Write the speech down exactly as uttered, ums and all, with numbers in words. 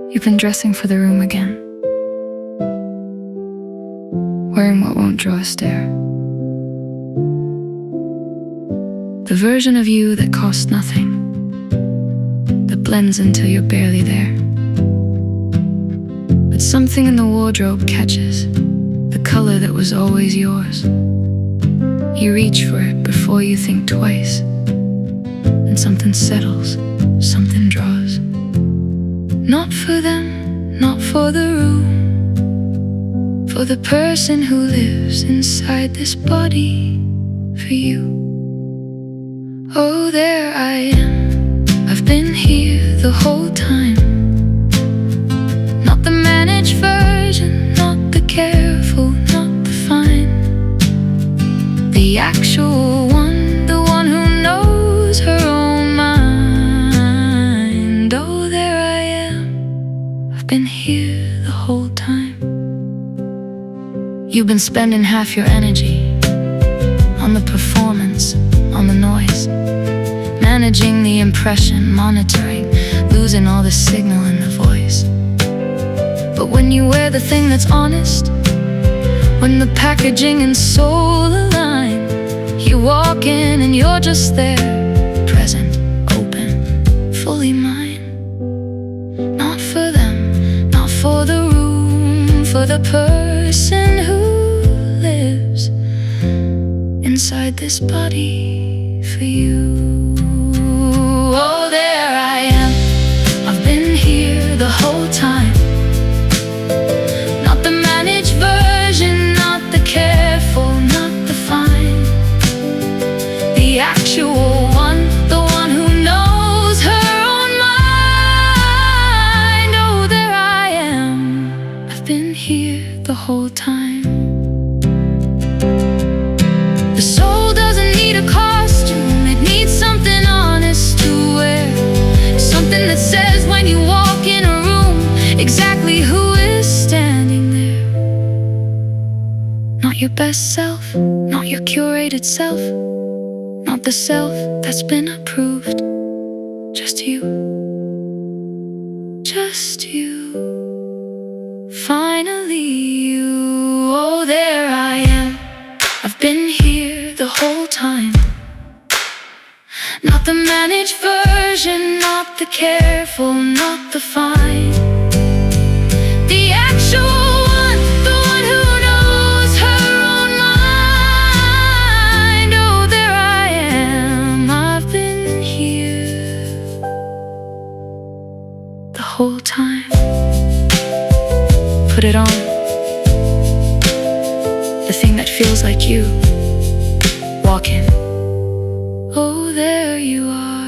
You've been dressing for the room again, wearing what won't draw a stare. The version of you that costs nothing, that blends until you're barely there. But something in the wardrobe catches the color that was always yours. You reach for it before you think twice, and something settles, something draws. Not for them, not for the room, for the person who lives inside this body, for you. Oh, there I am, I've been here the whole time. Not the managed version, not the careful, not the fine. The actual one, the one who knows her own mind. Oh, there I am, I've been here the whole time. You've been spending half your energy on the performance, on the noise, managing the impression, monitoring, losing all the signal in the voice. But when you wear the thing that's honest, when the packaging and soul align, you walk in and you're just there, present, open, fully mine. Not for them, not for the room, for the person who lives inside this body, for you. Oh, there I am, I've been here the whole time. Not the managed version, not the careful, not the fine. The actual one, the one who knows her own mind. Oh, there I am, I've been here the whole time. The soul doesn't need a costume, it needs something honest to wear. Something that says when you walk in a room exactly who is standing there. Not your best self, not your curated self, not the self that's been approved. Just you, just you, finally you. Oh, there I am, I've been here the whole time. Not the managed version, not the careful, not the fine. The actual one, the one who knows her own mind. Oh, there I am, I've been here the whole time. Put it on, the thing that feels like you. Walk in. Oh, there you are.